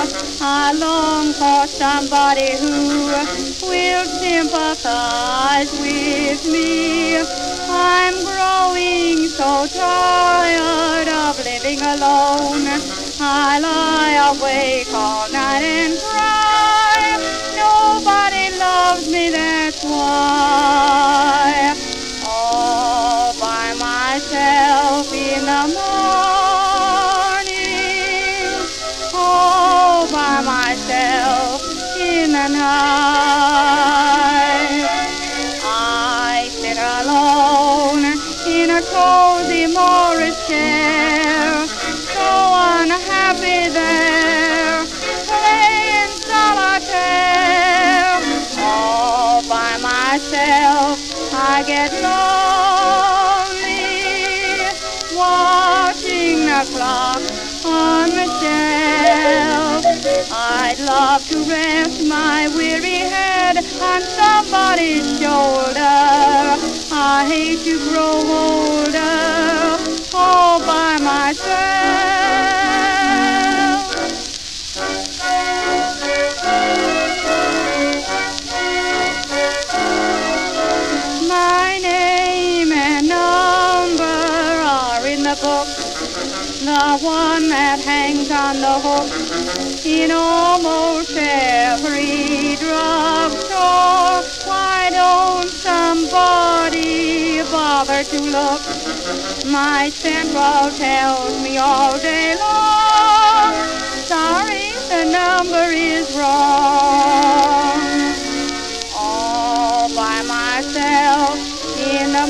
I long for somebody who will sympathize with me. I'm growing so tired of living alone. I lie awake all night and cry. Nobody loves me, that's why. All by myself in the morning, all by myself in the night. I sit alone in a cozy Morris chair, so unhappy there, playing solitaire. All by myself I get lonely, watching the clock on the shelf. I'd love to rest my weary head on somebody's shoulder. I hate to grow older all by myself. My name and number are in the book, the one that hangs on the hook in almost every drugstore. Why don't somebody bother to look? My central tells me all day long, sorry, the number is wrong. All by myself in the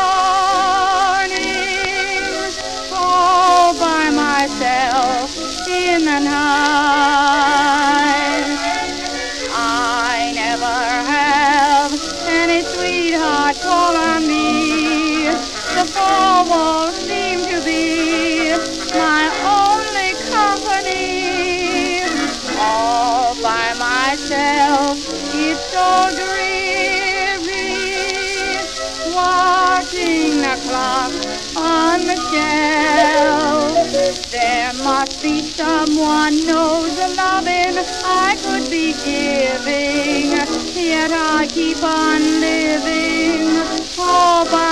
morning, all by myself in the night. I never have any sweetheart call on me. The four walls seem to be my only company. All by myself, it's so dreary, watching the clock on the shelf. There must be someone knows the loving I could be giving, yet I keep on living all by